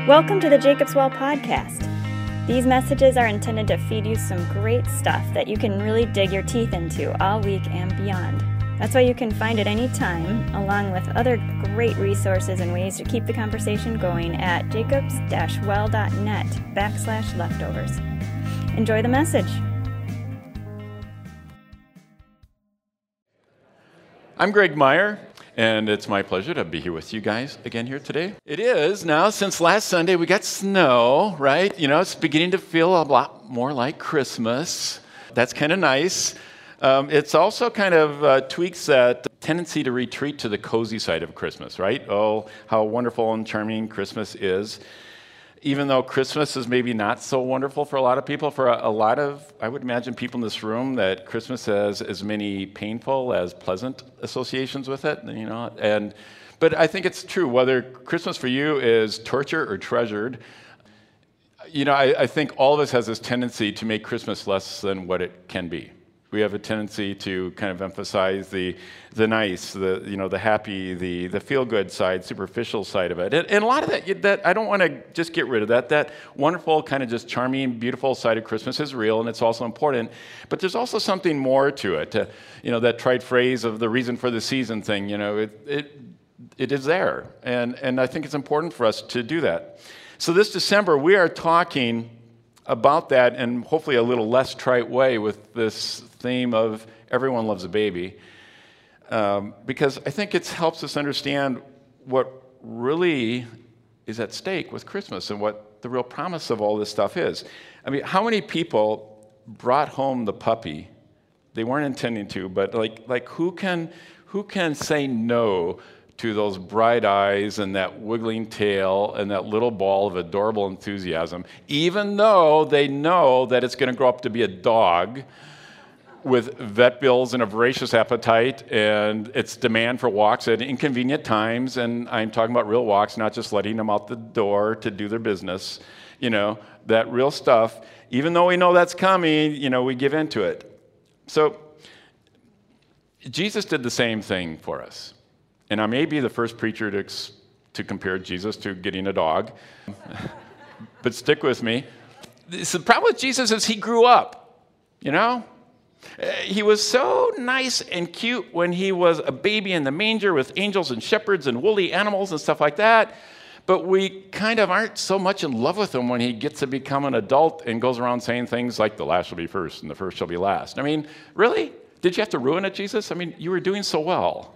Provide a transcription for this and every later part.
Welcome to the Jacob's Well podcast. These messages are intended to feed you some great stuff that you can really dig your teeth into all week and beyond. That's why you can find it anytime, along with other great resources and ways to keep the conversation going at jacobs-well.net/leftovers. Enjoy the message. I'm Greg Meyer, and it's my pleasure to be here with you guys again here today. It is now, since last Sunday, we got snow, right? You know, it's beginning to feel a lot more like Christmas. That's kind of nice. It's also kind of tweaks that tendency to retreat to the cozy side of Christmas, right? Oh, how wonderful and charming Christmas is. Even though Christmas is maybe not so wonderful for a lot of people, for a lot of, I would imagine, people in this room, that Christmas has as many painful as pleasant associations with it, you know. But I think it's true, whether Christmas for you is torture or treasured, you know, I think all of us has this tendency to make Christmas less than what it can be. We have a tendency to kind of emphasize the nice, the happy, the feel-good side, superficial side of it. And a lot of that I don't want to just get rid of that. That wonderful, kind of just charming, beautiful side of Christmas is real, and it's also important. But there's also something more to it. That trite phrase of the reason for the season thing, you know, it is there. And I think it's important for us to do that. So this December, we are talking about that in hopefully a little less trite way with this theme of everyone loves a baby, because I think it helps us understand what really is at stake with Christmas and what the real promise of all this stuff is. I mean, how many people brought home the puppy? They weren't intending to, but like who can say no to those bright eyes and that wiggling tail and that little ball of adorable enthusiasm, even though they know that it's going to grow up to be a dog with vet bills and a voracious appetite and its demand for walks at inconvenient times. And I'm talking about real walks, not just letting them out the door to do their business. You know, that real stuff. Even though we know that's coming, you know, we give into it. So Jesus did the same thing for us. And I may be the first preacher to compare Jesus to getting a dog, but stick with me. The problem with Jesus is he grew up, you know? He was so nice and cute when he was a baby in the manger with angels and shepherds and woolly animals and stuff like that, but we kind of aren't so much in love with him when he gets to become an adult and goes around saying things like, the last shall be first and the first shall be last. I mean, really? Did you have to ruin it, Jesus? I mean, you were doing so well.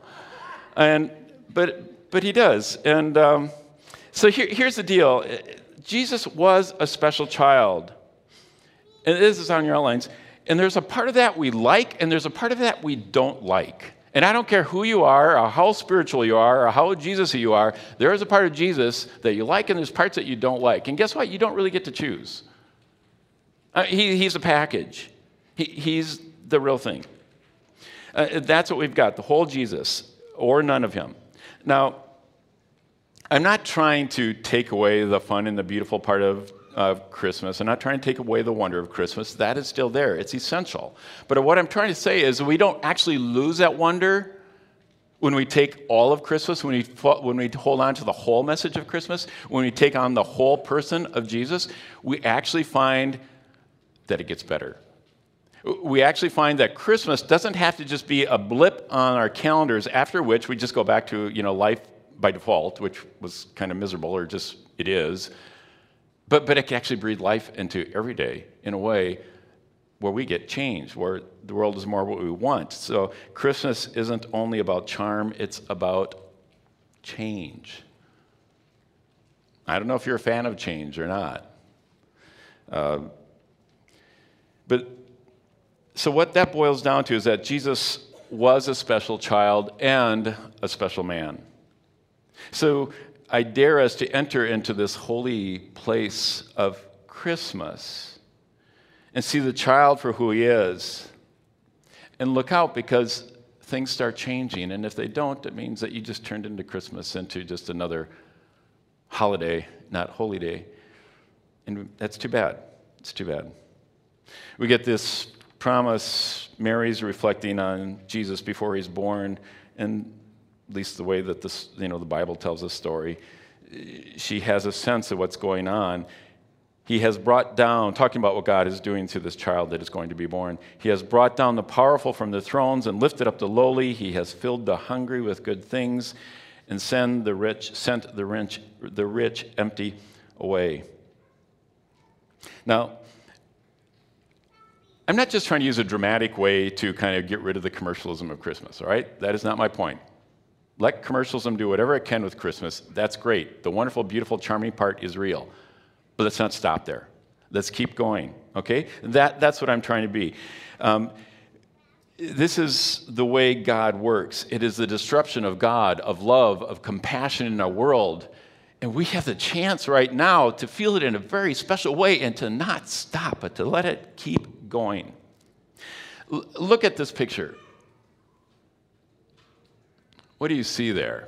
But he does. And so here's the deal. Jesus was a special child. And this is on your outlines. And there's a part of that we like, and there's a part of that we don't like. And I don't care who you are, or how spiritual you are, or how Jesus-y you are, there is a part of Jesus that you like, and there's parts that you don't like. And guess what? You don't really get to choose. He's a package. He's the real thing. That's what we've got, the whole Jesus, or none of him. Now, I'm not trying to take away the fun and the beautiful part of Christmas. I'm not trying to take away the wonder of Christmas. That is still there. It's essential. But what I'm trying to say is we don't actually lose that wonder when we take all of Christmas, when we hold on to the whole message of Christmas, when we take on the whole person of Jesus, we actually find that it gets better. We actually find that Christmas doesn't have to just be a blip on our calendars, after which we just go back to, you know, life by default, which was kind of miserable, or just it is. But it can actually breathe life into every day in a way where we get changed, where the world is more what we want. So Christmas isn't only about charm, it's about change. I don't know if you're a fan of change or not. So what that boils down to is that Jesus was a special child and a special man. So I dare us to enter into this holy place of Christmas and see the child for who he is. And look out, because things start changing. And if they don't, it means that you just turned into Christmas into just another holiday, not holy day. And that's too bad. It's too bad. We get this promise. Mary's reflecting on Jesus before he's born, and at least the way that the Bible tells the story. she has a sense of what's going on. He has brought down, talking about what God is doing to this child that is going to be born, he has brought down the powerful from the thrones and lifted up the lowly. He has filled the hungry with good things and sent the rich empty away. Now, I'm not just trying to use a dramatic way to kind of get rid of the commercialism of Christmas, all right? That is not my point. Let commercialism do whatever it can with Christmas. That's great. The wonderful, beautiful, charming part is real. But let's not stop there. Let's keep going, okay? That's what I'm trying to be. This is the way God works. It is the disruption of God, of love, of compassion in our world. And we have the chance right now to feel it in a very special way and to not stop, but to let it keep going. Look at this picture. What do you see there?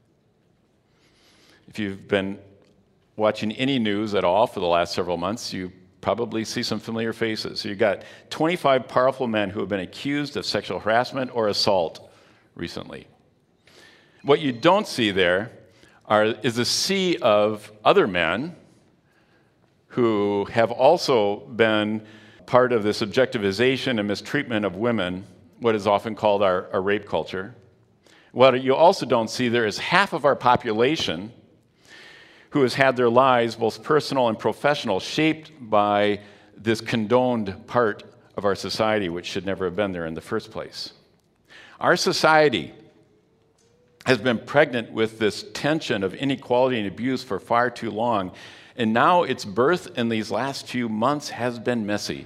If you've been watching any news at all for the last several months, you probably see some familiar faces. So you've got 25 powerful men who have been accused of sexual harassment or assault recently. What you don't see there is a sea of other men who have also been part of this objectivization and mistreatment of women, what is often called our rape culture. What you also don't see there is half of our population who has had their lives, both personal and professional, shaped by this condoned part of our society, which should never have been there in the first place. Our society has been pregnant with this tension of inequality and abuse for far too long, and now its birth in these last few months has been messy.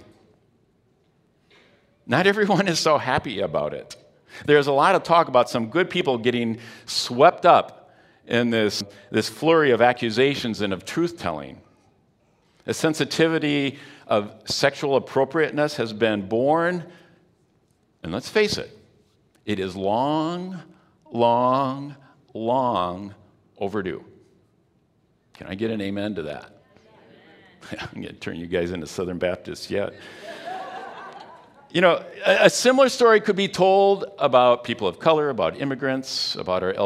Not everyone is so happy about it. There's a lot of talk about some good people getting swept up in this flurry of accusations and of truth-telling. A sensitivity of sexual appropriateness has been born, and let's face it, it is long, long, long overdue. Can I get an amen to that? I'm going to turn you guys into Southern Baptists yet. You know, a similar story could be told about people of color, about immigrants, about our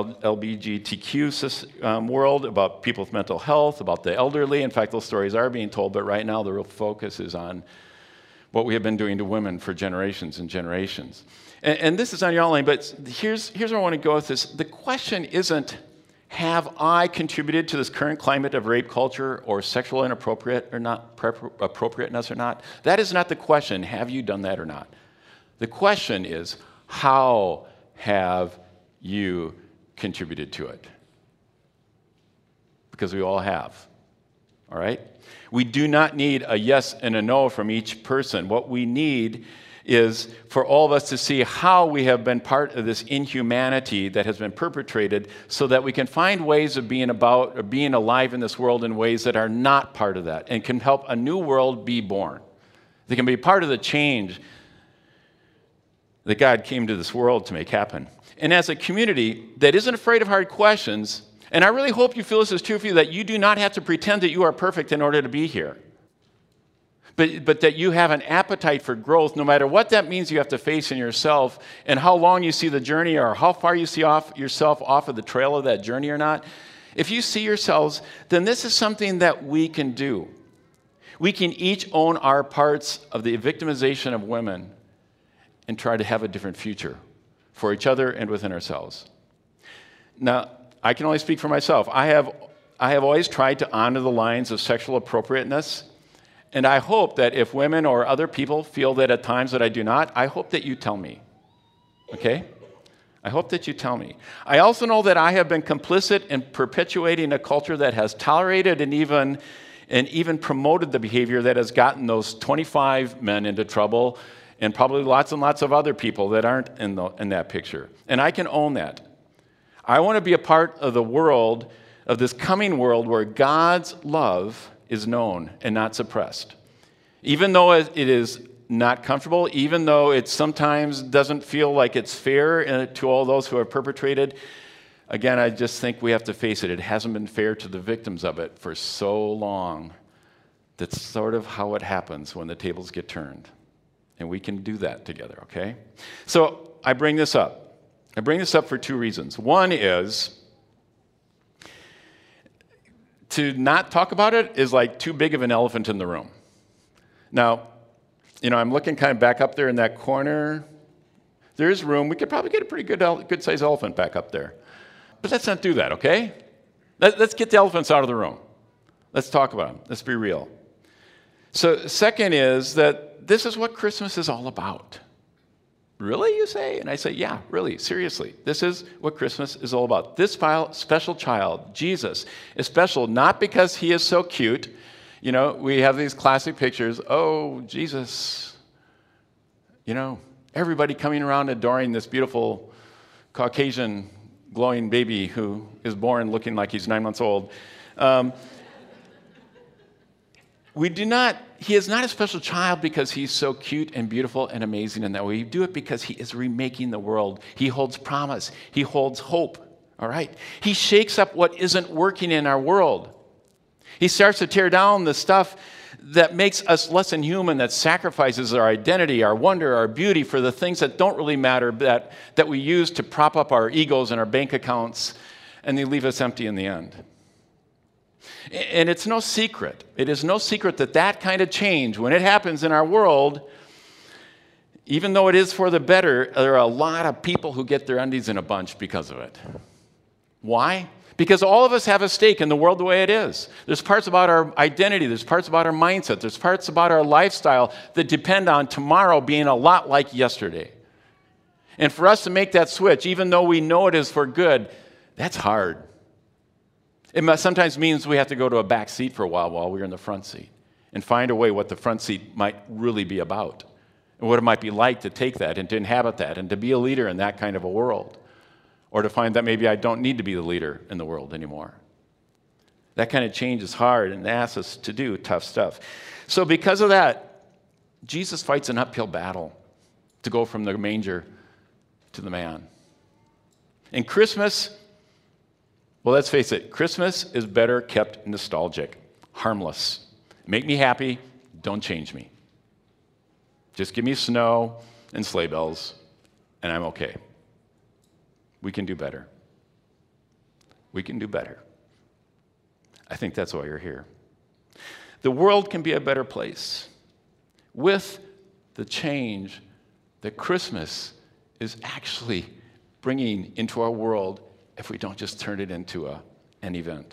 LGBTQ world, about people with mental health, about the elderly. In fact, those stories are being told, but right now the real focus is on what we have been doing to women for generations and generations. And this is on your outline, but here's where I want to go with this. The question isn't, have I contributed to this current climate of rape culture or sexual inappropriateness or not? That is not the question, have you done that or not? The question is, how have you contributed to it? Because we all have, all right? We do not need a yes and a no from each person. What we need is for all of us to see how we have been part of this inhumanity that has been perpetrated so that we can find ways of being alive in this world in ways that are not part of that and can help a new world be born. They can be part of the change that God came to this world to make happen. And as a community that isn't afraid of hard questions, and I really hope you feel this is true for you, that you do not have to pretend that you are perfect in order to be here. But that you have an appetite for growth, no matter what that means you have to face in yourself and how long you see the journey or how far you see yourself off of the trail of that journey or not. If you see yourselves, then this is something that we can do. We can each own our parts of the victimization of women and try to have a different future for each other and within ourselves. Now, I can only speak for myself. I have always tried to honor the lines of sexual appropriateness. And I hope that if women or other people feel that at times that I do not, I hope that you tell me, okay? I hope that you tell me. I also know that I have been complicit in perpetuating a culture that has tolerated and even promoted the behavior that has gotten those 25 men into trouble and probably lots and lots of other people that aren't in that picture. And I can own that. I want to be a part of the world, of this coming world where God's love is known and not suppressed. Even though it is not comfortable, even though it sometimes doesn't feel like it's fair to all those who have perpetrated, again, I just think we have to face it. It hasn't been fair to the victims of it for so long. That's sort of how it happens when the tables get turned. And we can do that together, okay? So I bring this up. I bring this up for two reasons. One is, to not talk about it is like too big of an elephant in the room. Now, I'm looking kind of back up there in that corner. There is room. We could probably get a pretty good-sized elephant back up there. But let's not do that, okay? Let's get the elephants out of the room. Let's talk about them. Let's be real. So second is that this is what Christmas is all about. Really, you say? And I say, yeah, really, seriously. This is what Christmas is all about. This special child, Jesus, is special not because he is so cute. We have these classic pictures. Oh, Jesus. Everybody coming around adoring this beautiful Caucasian glowing baby who is born looking like he's 9 months old. He is not a special child because he's so cute and beautiful and amazing in that way. We do it because he is remaking the world. He holds promise. He holds hope, all right? He shakes up what isn't working in our world. He starts to tear down the stuff that makes us less than human, that sacrifices our identity, our wonder, our beauty for the things that don't really matter, that we use to prop up our egos and our bank accounts, and they leave us empty in the end. And it's no secret. It is no secret that kind of change, when it happens in our world, even though it is for the better, there are a lot of people who get their undies in a bunch because of it. Why? Because all of us have a stake in the world the way it is. There's parts about our identity, there's parts about our mindset, there's parts about our lifestyle that depend on tomorrow being a lot like yesterday. And for us to make that switch, even though we know it is for good, that's hard. It sometimes means we have to go to a back seat for a while we're in the front seat and find a way what the front seat might really be about and what it might be like to take that and to inhabit that and to be a leader in that kind of a world, or to find that maybe I don't need to be the leader in the world anymore. That kind of change is hard and asks us to do tough stuff. So because of that, Jesus fights an uphill battle to go from the manger to the man. And Christmas, well, let's face it, Christmas is better kept nostalgic, harmless. Make me happy, don't change me. Just give me snow and sleigh bells, and I'm okay. We can do better. We can do better. I think that's why you're here. The world can be a better place with the change that Christmas is actually bringing into our world if we don't just turn it into an event.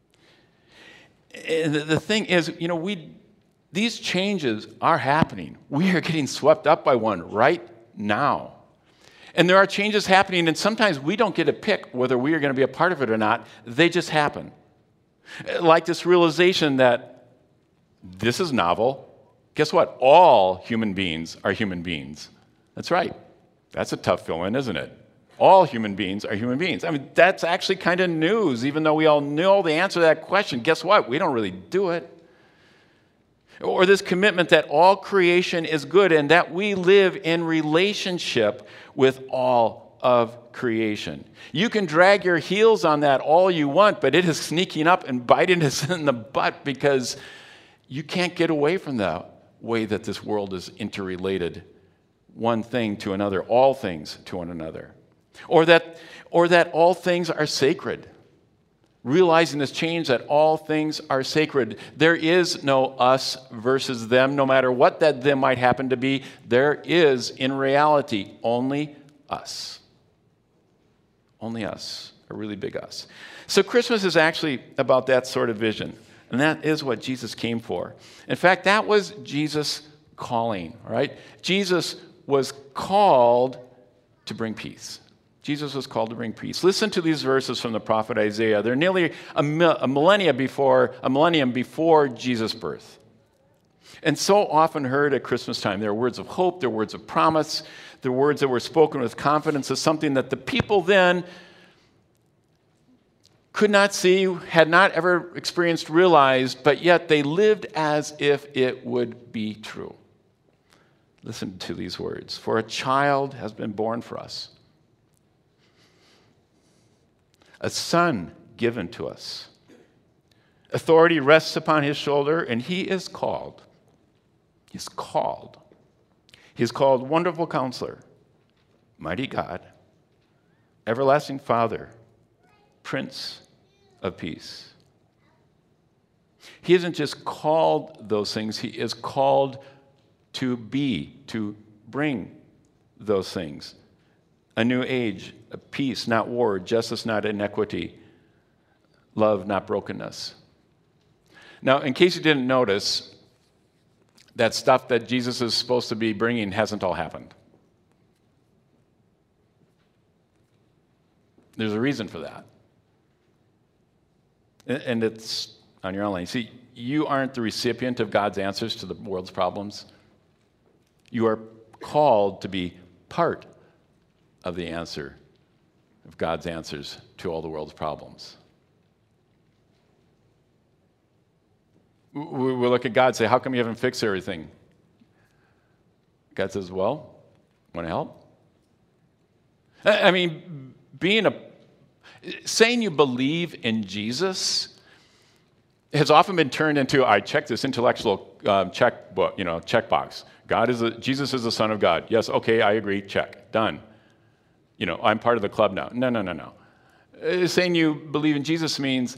And the thing is, these changes are happening. We are getting swept up by one right now. And there are changes happening, and sometimes we don't get to pick whether we are going to be a part of it or not. They just happen. Like this realization that this is novel. Guess what? All human beings are human beings. That's right. That's a tough fill-in, isn't it? All human beings are human beings. I mean, that's actually kind of news, even though we all know the answer to that question. Guess what? We don't really do it. Or this commitment that all creation is good and that we live in relationship with all of creation. You can drag your heels on that all you want, but it is sneaking up and biting us in the butt because you can't get away from the way that this world is interrelated, one thing to another, all things to one another. Or that all things are sacred. Realizing this change that all things are sacred. There is no us versus them, no matter what that them might happen to be. There is, in reality, only us. Only us, a really big us. So Christmas is actually about that sort of vision. And that is what Jesus came for. In fact, that was Jesus' calling, all right? Jesus was called to bring peace. Jesus was called to bring peace. Listen to these verses from the prophet Isaiah. They're nearly a millennium before Jesus' birth. And so often heard at Christmas time. They're words of hope, they're words of promise, they're words that were spoken with confidence as something that the people then could not see, had not ever experienced, realized, but yet they lived as if it would be true. Listen to these words. For a child has been born for us. A son given to us. Authority rests upon his shoulder, and he is called. He's called. He's called Wonderful Counselor, Mighty God, Everlasting Father, Prince of Peace. He isn't just called those things, he is called to be, to bring those things. A new age, a peace, not war, justice, not inequity, love, not brokenness. Now, in case you didn't notice, that stuff that Jesus is supposed to be bringing hasn't all happened. There's a reason for that. And it's on your own line. See, you aren't the recipient of God's answers to the world's problems. You are called to be part of the answer of God's answers to all the world's problems. We look at God and say, how come you haven't fixed everything? God says, well, want to help? I mean, saying you believe in Jesus has often been turned into, I check this intellectual checkbox. Jesus is the Son of God. Yes, okay, I agree, check, done. I'm part of the club now. No. Saying you believe in Jesus means,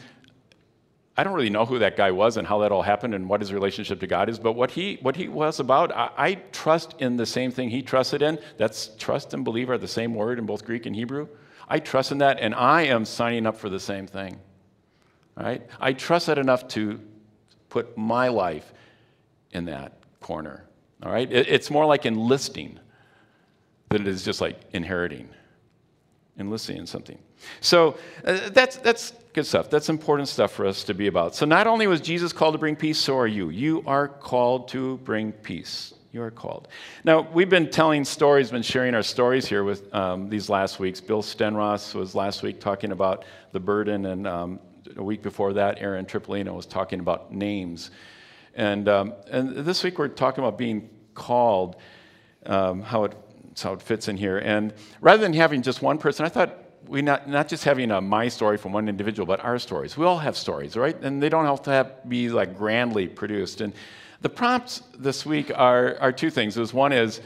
I don't really know who that guy was and how that all happened and what his relationship to God is, but what he was about, I trust in the same thing he trusted in. That's trust and believe are the same word in both Greek and Hebrew. I trust in that, and I am signing up for the same thing. Right? I trust that enough to put my life in that corner. All right? It's more like enlisting than it is just like inheriting. Enlisting in something. So that's good stuff. That's important stuff for us to be about. So not only was Jesus called to bring peace, so are you. You are called to bring peace. You are called. Now, we've been telling stories, been sharing our stories here with these last weeks. Bill Stenross was last week talking about the burden, and a week before that, Aaron Tripolino was talking about names. And this week we're talking about being called, how it fits in here. And rather than having just one person, I thought we not just having my story from one individual, but our stories. We all have stories, right? And they don't have to be like grandly produced. And the prompts this week are two things. One is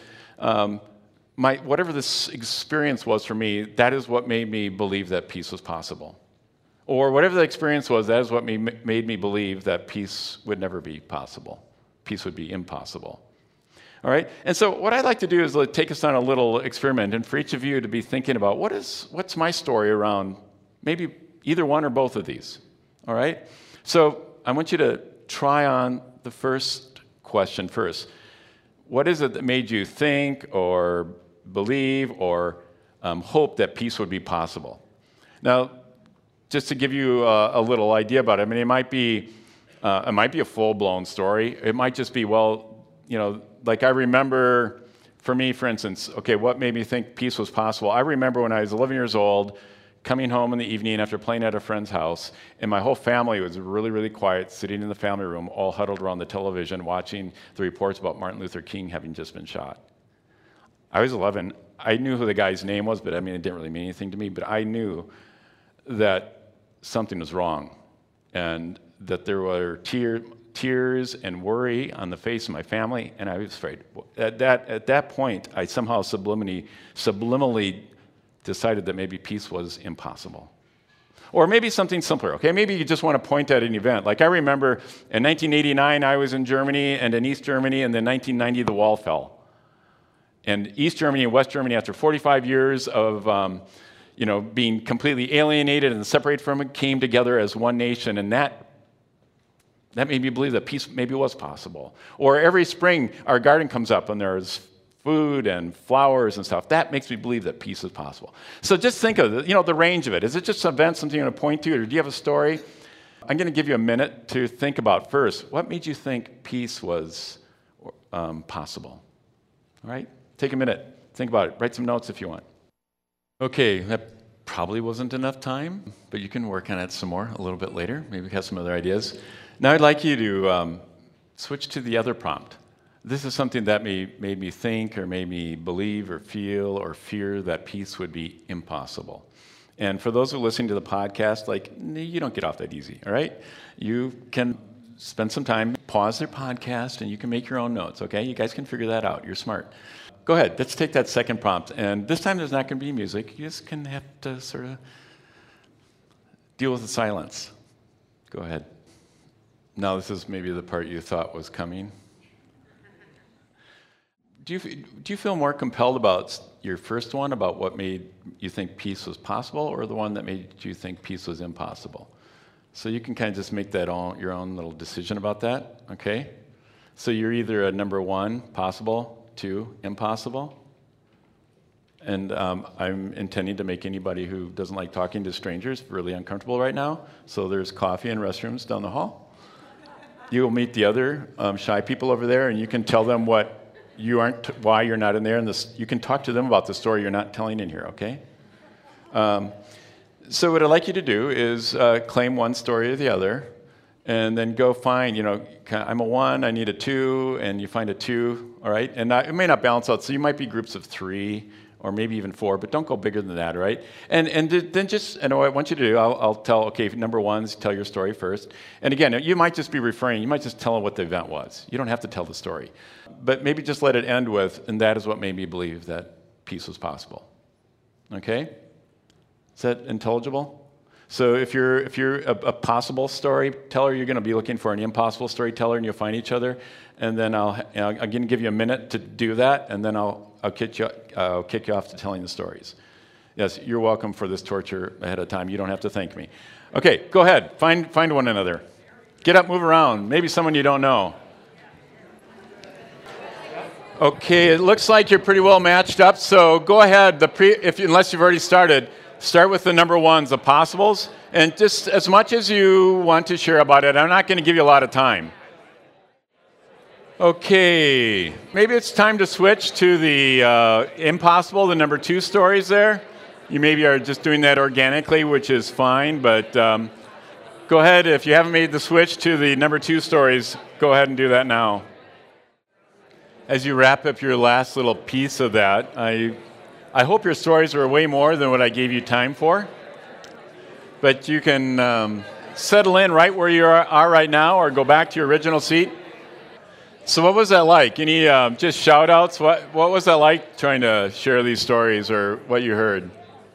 whatever this experience was for me, that is what made me believe that peace was possible. Or whatever the experience was, that is what made me believe that peace would never be possible. Peace would be impossible. All right? And so what I'd like to do is take us on a little experiment, and for each of you to be thinking about what's my story around maybe either one or both of these. All right? So I want you to try on the first question first. What is it that made you think or believe or hope that peace would be possible? Now, just to give you a little idea about it, I mean, it might be a full-blown story. It might just be, like I remember, for me, for instance, okay, what made me think peace was possible? I remember when I was 11 years old, coming home in the evening after playing at a friend's house, and my whole family was really, really quiet, sitting in the family room, all huddled around the television, watching the reports about Martin Luther King having just been shot. I was 11. I knew who the guy's name was, but I mean, it didn't really mean anything to me, but I knew that something was wrong, and that there were tears and worry on the face of my family, and I was afraid. At that point, I somehow subliminally decided that maybe peace was impossible. Or maybe something simpler, okay? Maybe you just want to point at an event. Like I remember in 1989, I was in Germany, and in East Germany, and then 1990, the wall fell. And East Germany and West Germany, after 45 years of being completely alienated and separated from it, came together as one nation, and that made me believe that peace maybe was possible. Or every spring, our garden comes up, and there's food and flowers and stuff. That makes me believe that peace is possible. So just think of the range of it. Is it just an event, something you're going to point to, or do you have a story? I'm going to give you a minute to think about first. What made you think peace was possible? All right? Take a minute. Think about it. Write some notes if you want. Okay, that probably wasn't enough time, but you can work on it some more a little bit later. Maybe have some other ideas. Now I'd like you to switch to the other prompt. This is something that made me think or made me believe or feel or fear that peace would be impossible. And for those who are listening to the podcast, you don't get off that easy, all right? You can spend some time, pause their podcast, and you can make your own notes, okay? You guys can figure that out. You're smart. Go ahead. Let's take that second prompt. And this time there's not going to be music. You just can have to sort of deal with the silence. Go ahead. Now this is maybe the part you thought was coming. Do you feel more compelled about your first one, about what made you think peace was possible, or the one that made you think peace was impossible? So you can kind of just make that your own little decision about that, okay? So you're either a number 1, possible, 2, impossible. And I'm intending to make anybody who doesn't like talking to strangers really uncomfortable right now. So there's coffee and restrooms down the hall. You will meet the other shy people over there, and you can tell them why you're not in there. And you can talk to them about the story you're not telling in here, okay? So what I'd like you to do is claim one story or the other, and then go find, I'm a 1, I need a 2, and you find a 2, all right? And it may not balance out, so you might be groups of 3, or maybe even 4, but don't go bigger than that, right? And then what I want you to do, I'll tell, okay, number 1 is tell your story first. And again, you might just be referring, you might just tell them what the event was. You don't have to tell the story. But maybe just let it end with, and that is what made me believe that peace was possible. Okay? Is that intelligible? So if you're a possible storyteller, you're going to be looking for an impossible storyteller, and you'll find each other. And then I'm going to give you a minute to do that, and then I'll kick you off to telling the stories. Yes, you're welcome for this torture ahead of time. You don't have to thank me. Okay, go ahead. Find one another. Get up, move around. Maybe someone you don't know. Okay, it looks like you're pretty well matched up. So go ahead. Unless you've already started. Start with the number 1s, the possibles, and just as much as you want to share about it. I'm not going to give you a lot of time. Okay, maybe it's time to switch to the impossible, the number 2 stories there. You maybe are just doing that organically, which is fine, but go ahead. If you haven't made the switch to the number 2 stories, go ahead and do that now. As you wrap up your last little piece of that, I hope your stories were way more than what I gave you time for. But you can settle in right where you are right now, or go back to your original seat. So what was that like? Any just shout-outs? What was that like trying to share these stories, or what you heard?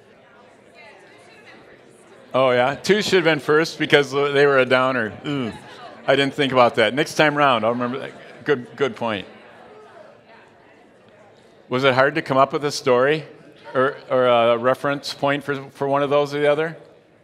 Oh, yeah? 2 should have been first because they were a downer. Ooh, I didn't think about that. Next time around, I'll remember that. Good point. Was it hard to come up with a story or a reference point for one of those or the other?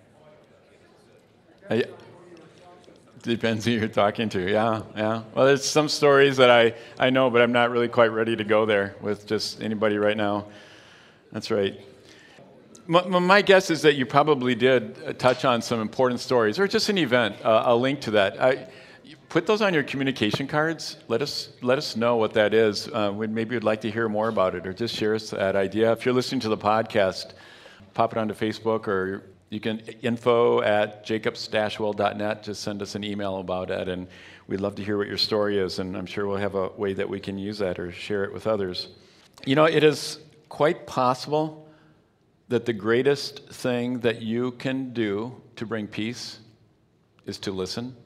Depends who you're talking to. Yeah. Well, there's some stories that I know, but I'm not really quite ready to go there with just anybody right now. That's right. My guess is that you probably did touch on some important stories, or just an event, a link to that. Put those on your communication cards. Let us know what that is. Maybe we'd like to hear more about it, or just share us that idea. If you're listening to the podcast, pop it onto Facebook, or you can info@jacobstashwell.net. Just send us an email about it, and we'd love to hear what your story is, and I'm sure we'll have a way that we can use that or share it with others. It is quite possible that the greatest thing that you can do to bring peace is to listen.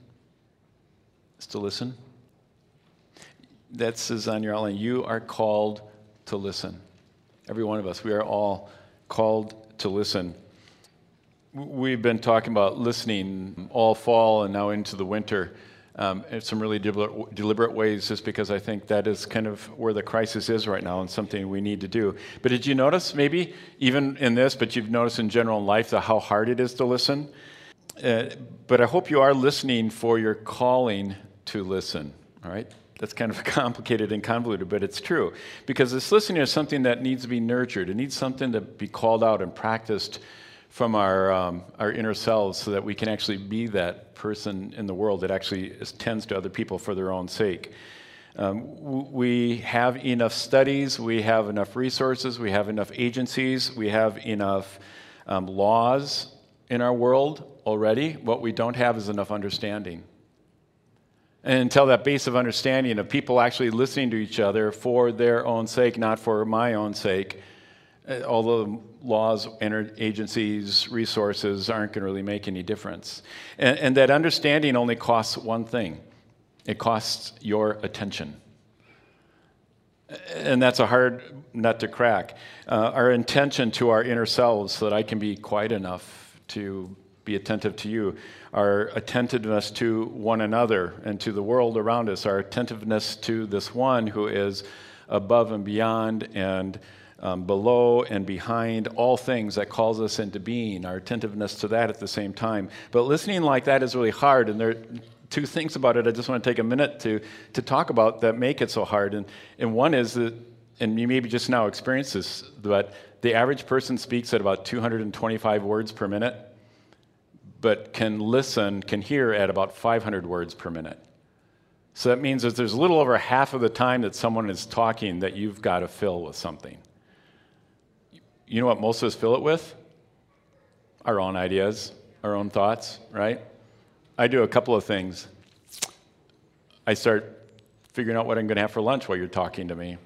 That says on your outline, you are called to listen. Every one of us, we are all called to listen. We've been talking about listening all fall and now into the winter in some really deliberate ways, just because I think that is kind of where the crisis is right now and something we need to do. But did you notice, maybe even in this, but you've noticed in general in life, how hard it is to listen? But I hope you are listening for your calling to listen, all right? That's kind of complicated and convoluted, but it's true. Because this listening is something that needs to be nurtured. It needs something to be called out and practiced from our inner selves, so that we can actually be that person in the world that actually tends to other people for their own sake. We have enough studies, we have enough resources, we have enough agencies, we have enough laws in our world already. What we don't have is enough understanding. And until that base of understanding of people actually listening to each other for their own sake, not for my own sake, all the laws, agencies, resources aren't going to really make any difference. And that understanding only costs one thing. It costs your attention. And that's a hard nut to crack. Our intention to our inner selves, so that I can be quiet enough to be attentive to you. Our attentiveness to one another and to the world around us, our attentiveness to this one who is above and beyond and below and behind all things that calls us into being, our attentiveness to that at the same time. But listening like that is really hard, and there are two things about it I just want to take a minute to talk about that make it so hard. And one is that, and you maybe just now experienced this, but the average person speaks at about 225 words per minute, but can hear at about 500 words per minute. So that means that there's a little over half of the time that someone is talking that you've got to fill with something. You know what most of us fill it with? Our own ideas, our own thoughts, right? I do a couple of things. I start figuring out what I'm going to have for lunch while you're talking to me.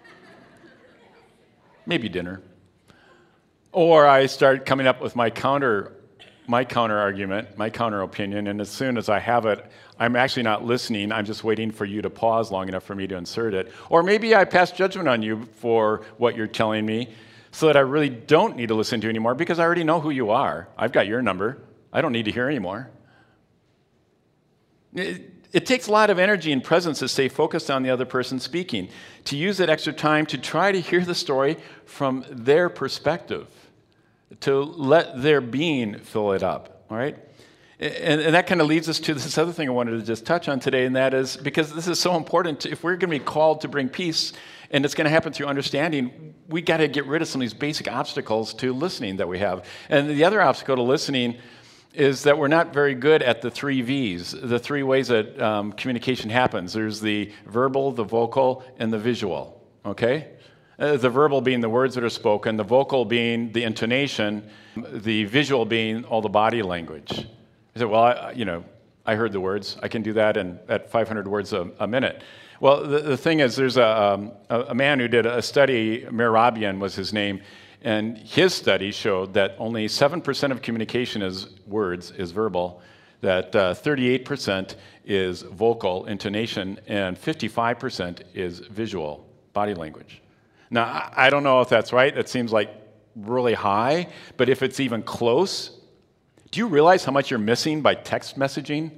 Maybe dinner. Or I start coming up with my counter argument, my counter opinion, and as soon as I have it, I'm actually not listening. I'm just waiting for you to pause long enough for me to insert it. Or maybe I pass judgment on you for what you're telling me so that I really don't need to listen to you anymore because I already know who you are. I've got your number. I don't need to hear anymore. It takes a lot of energy and presence to stay focused on the other person speaking, to use that extra time to try to hear the story from their perspective, to let their being fill it up, all right? And that kind of leads us to this other thing I wanted to just touch on today, and that is, because this is so important, if we're going to be called to bring peace, and it's going to happen through understanding, we got to get rid of some of these basic obstacles to listening that we have. And the other obstacle to listening is that we're not very good at the 3 V's, the 3 ways that communication happens. There's the verbal, the vocal, and the visual, okay? The verbal being the words that are spoken, the vocal being the intonation, the visual being all the body language. I said, well, I heard the words. I can do that at 500 words a minute. Well, the thing is, there's a man who did a study, Mehrabian was his name, and his study showed that only 7% of communication is verbal, that 38% is vocal, intonation, and 55% is visual, body language. Now, I don't know if that's right. That seems like really high, but if it's even close, do you realize how much you're missing by text messaging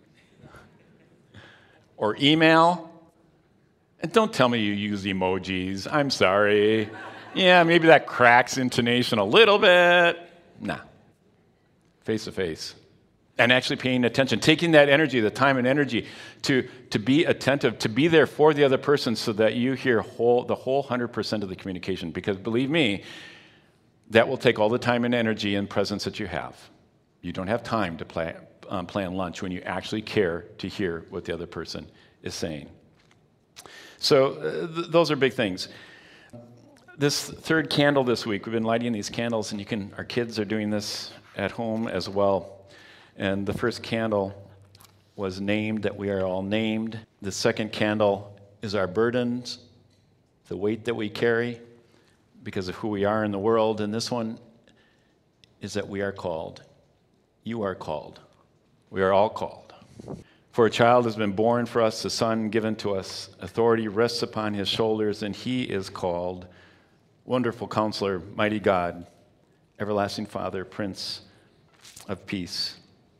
or email? And don't tell me you use emojis. I'm sorry. Yeah, maybe that cracks intonation a little bit. Nah. Face to face. And actually paying attention, taking that energy, the time and energy to be attentive, to be there for the other person so that you hear the whole 100% of the communication. Because believe me, that will take all the time and energy and presence that you have. You don't have time to plan lunch when you actually care to hear what the other person is saying. So those are big things. This third candle this week, we've been lighting these candles, and our kids are doing this at home as well. And the first candle was named, that we are all named. The second candle is our burdens, the weight that we carry because of who we are in the world. And this one is that we are called. You are called. We are all called. For a child has been born for us, a son given to us. Authority rests upon his shoulders, and he is called Wonderful Counselor, Mighty God, Everlasting Father, Prince of Peace.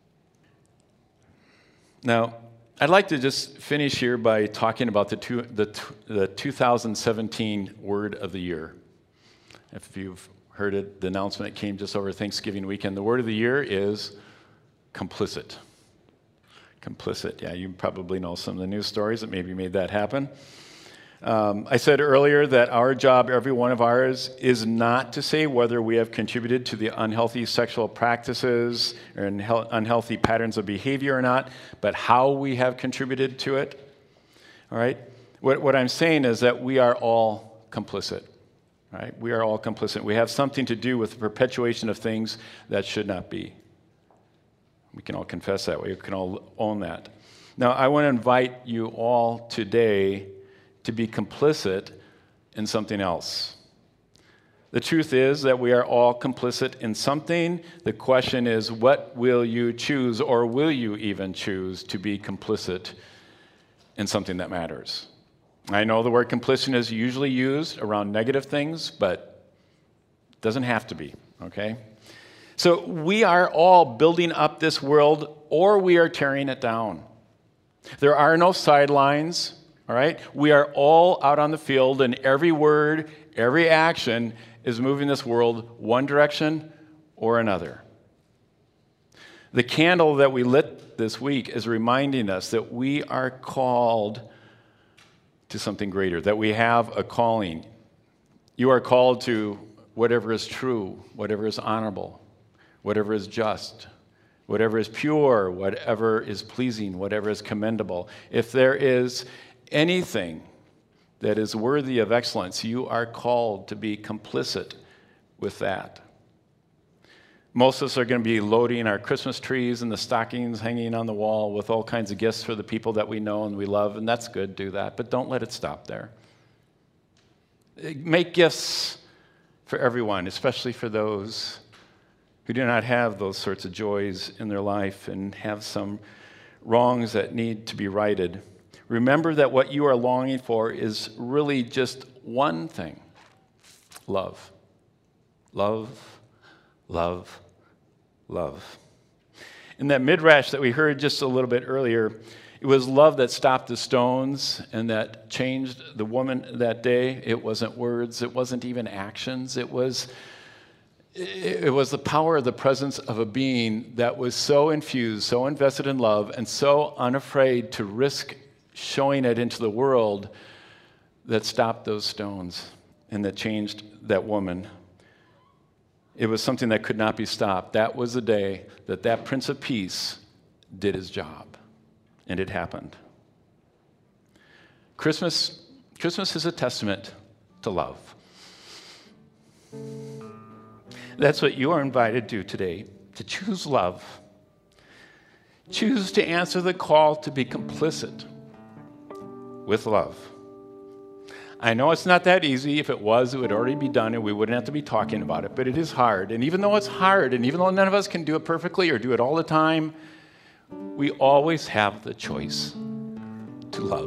Now, I'd like to just finish here by talking about the 2017 Word of the Year. If you've heard it, the announcement came just over Thanksgiving weekend. The word of the year is complicit. Complicit. Yeah, you probably know some of the news stories that maybe made that happen. I said earlier that our job, every one of ours, is not to say whether we have contributed to the unhealthy sexual practices or unhealthy patterns of behavior or not, but how we have contributed to it. All right? What I'm saying is that we are all complicit. Right? We are all complicit. We have something to do with the perpetuation of things that should not be. We can all confess that. We can all own that. Now, I want to invite you all today to be complicit in something else. The truth is that we are all complicit in something. The question is, what will you choose, or will you even choose to be complicit in something that matters? I know the word complicit is usually used around negative things, but it doesn't have to be, okay? So we are all building up this world, or we are tearing it down. There are no sidelines, all right? We are all out on the field, and every word, every action is moving this world one direction or another. The candle that we lit this week is reminding us that we are called to something greater, that we have a calling. You are called to whatever is true, whatever is honorable, whatever is just, whatever is pure, whatever is pleasing, whatever is commendable. If there is anything that is worthy of excellence, you are called to be complicit with that. Most of us are going to be loading our Christmas trees and the stockings hanging on the wall with all kinds of gifts for the people that we know and we love, and that's good, do that, but don't let it stop there. Make gifts for everyone, especially for those who do not have those sorts of joys in their life and have some wrongs that need to be righted. Remember that what you are longing for is really just one thing: love. Love, love, love. In that midrash that we heard just a little bit earlier, it was love that stopped the stones and that changed the woman that day. It wasn't words, it wasn't even actions. It was the power of the presence of a being that was so infused, so invested in love, and so unafraid to risk showing it into the world that stopped those stones and that changed that woman. It was something that could not be stopped. That was the day that Prince of Peace did his job, and it happened. Christmas is a testament to love. That's what you are invited to today, to choose love. Choose to answer the call to be complicit with love. I know it's not that easy. If it was, it would already be done and we wouldn't have to be talking about it, but it is hard. And even though it's hard, and even though none of us can do it perfectly or do it all the time, we always have the choice to love.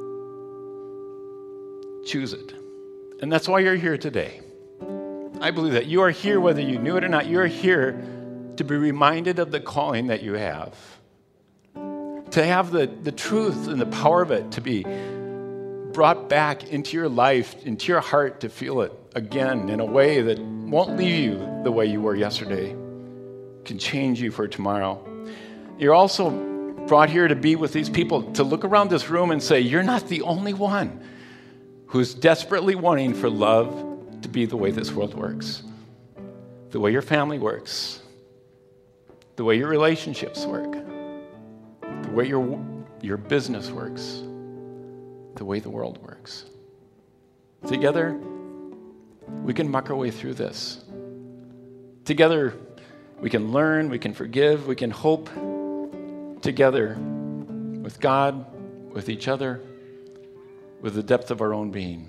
Choose it. And that's why you're here today. I believe that you are here, whether you knew it or not, you are here to be reminded of the calling that you have. To have the truth and the power of it to be brought back into your life, into your heart, to feel it again in a way that won't leave you the way you were yesterday, can change you for tomorrow. You're also brought here to be with these people, to look around this room and say, you're not the only one who's desperately wanting for love to be the way this world works, the way your family works, the way your relationships work, the way your business works, the way the world works. Together, we can muck our way through this. Together, we can learn, we can forgive, we can hope. Together, with God, with each other, with the depth of our own being.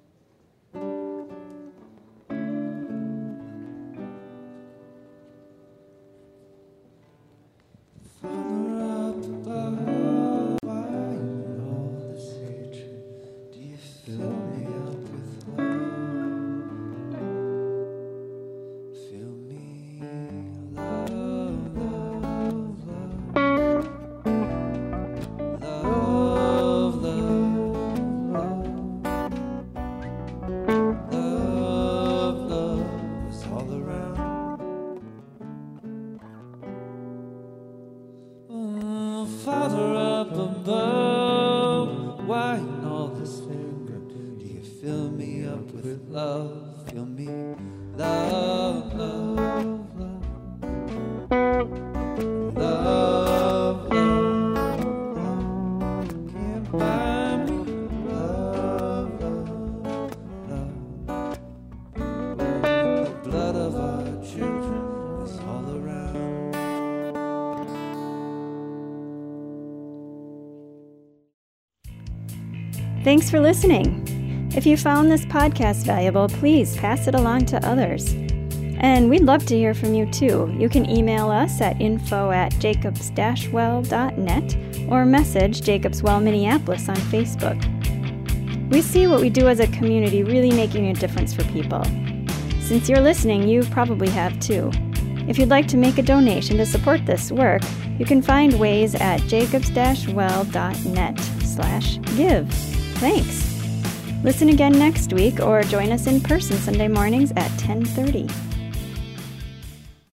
Father up above, why in all this anger do you fill me up with love? Fill me, love, love, love, love, love, love. Can't buy me love, love, love. The blood of our children is all around. Thanks for listening. If you found this podcast valuable, please pass it along to others. And we'd love to hear from you too. You can email us at info@jacobs-well.net or message Jacobs Well Minneapolis on Facebook. We see what we do as a community really making a difference for people. Since you're listening, you probably have too. If you'd like to make a donation to support this work, you can find ways at jacobs-well.net/give. Thanks. Listen again next week or join us in person Sunday mornings at 10:30.